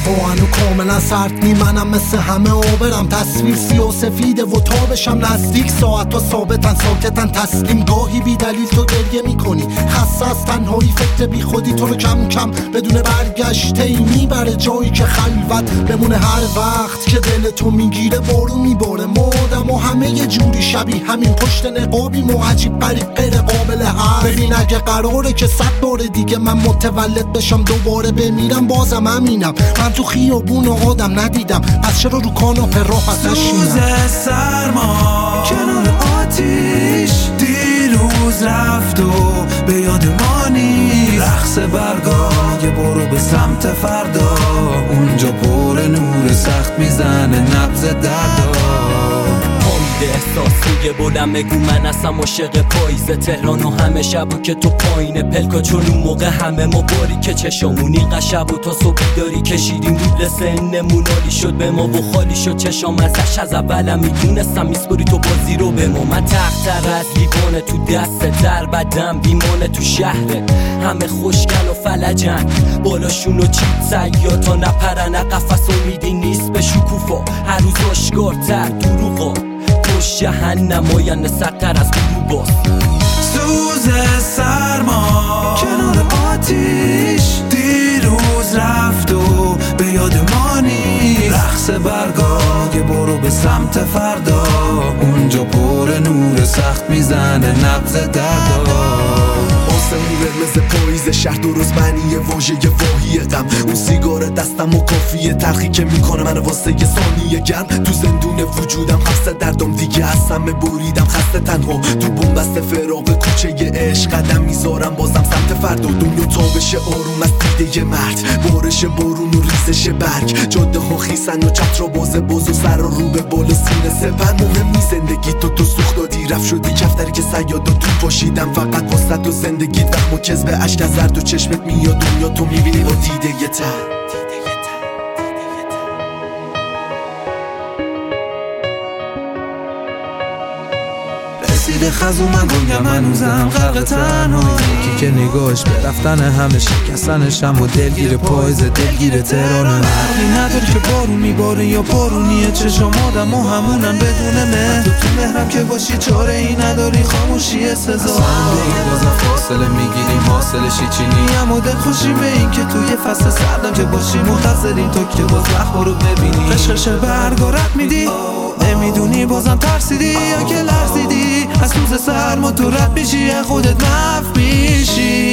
هوا هنو کاملا سرد نی، منم مثل همه آبرم، تصویر سیاه و سفیده و تابشم نزدیک، ساعت ها ثابتن ساکتن تسلیم، گاهی بی دلیل تو گریه میکنی، خسته از تنهایی فکر بی خودی تو رو کم کم بدون برگشته ای میبره جایی که خلوت بمونه، هر وقت که دل تو میگیره بارون میباره، مادم و همه یه جوری شبیه همین پشت نقابیم و عجیب غریب غیر قابل حل. ببین اگه قراره که 100 بار دیگه من متولد بشم دوباره بمیرم بازم همینم، من تو خیابون آدم ندیدم، پس چرا رو کاناپه راحت نشینم؟ سوز سرما کنار آتیش دیروز رفت و به یاد ما نیست، رقص برگای برو به سمت فردا، اونجا پر نور سخت میزنه نبض دردا. احساس روی بلم بگو من اصلا عاشق پاییز تهران و همه شبو که تو پایین پلکا، چون اون موقع همه ما باری که چشامونی قشب و تا صبح داری کشیدیم دول سنمون عالی شد به ما و خالی شد چشام ازش، از اولم میدونستم میسپری تو بازی رو به ما، من تختر از لیوانه تو دست در بدم بیمانه تو شهره، همه خوشگل و فلجن بالاشون و چیت سیا تا نپرن قفص امیدی نیست به شکوفا، هر روز آشکارتر دروغا پشت جهنم آینده سرتر از گروه باز. سوز سرما کنار آتیش دیروز رفت و به یاد ما نیست، رقص برگای برو به سمت فردا، اونجا پر نور سخت میزنه نبض دردا. آسمون قرمز پاییز شهر درست معنی واژه واهی غم، اون سیگار دستم و کافیه تلخی که میکنه من واسه یه ثانیه گرم، تو زندون وجودم حبس دردم دیگه از همه بریدم، خسته تنها تو بنبست فراق کوچه عشق قدم میذارم بازم سمت فردا، دنیا تابش آروم از دیده مرد، بارش بارون و ریزش برگ، جاده ها خیسن و چتر باز و سر رو به بالا سینه سپر، مهم نیست زندگی تو سوخت دادی رفت شدی کفتری که صیاد تو پاشیدم فقط واسه تو زندگیت وهم و کذب اشک از زرد و چشمت میاد دنیا تو میبینی با دیده یه تر. رسیده خزو من گنگم هنوزم غرق تنهایی، یکی که نگاهش به رفتن همه شکستنشم و دلگیر پاییز دلگیر تهرانه، فرقی نداره که بارون میباره یا بارونیه، چشم آدم و همونن بدون مهر، تو مهرم که باشی چاره ای نداری خاموشی سزا، بازم فاصله میگیریم حاصلشی چینی، اما دل خوشی به این که توی فصل سردم که باشی منتظرین تو که باز وقت رو ببینی، قشقش برگا رد میدی نمیدونی بازم ترسیدی یا که لرزیدی، از سوز سرما تو رد میشی خودت محو میشی.